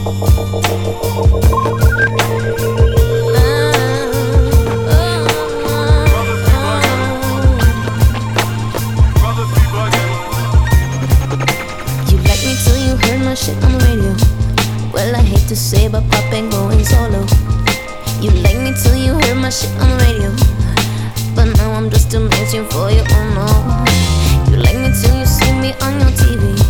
Shit on the radio. Well, I hate to say, but Pop ain't going solo. You like me till you heard my shit on the radio, but now I'm just a mention for you, oh no. You like me till you see me on your TV.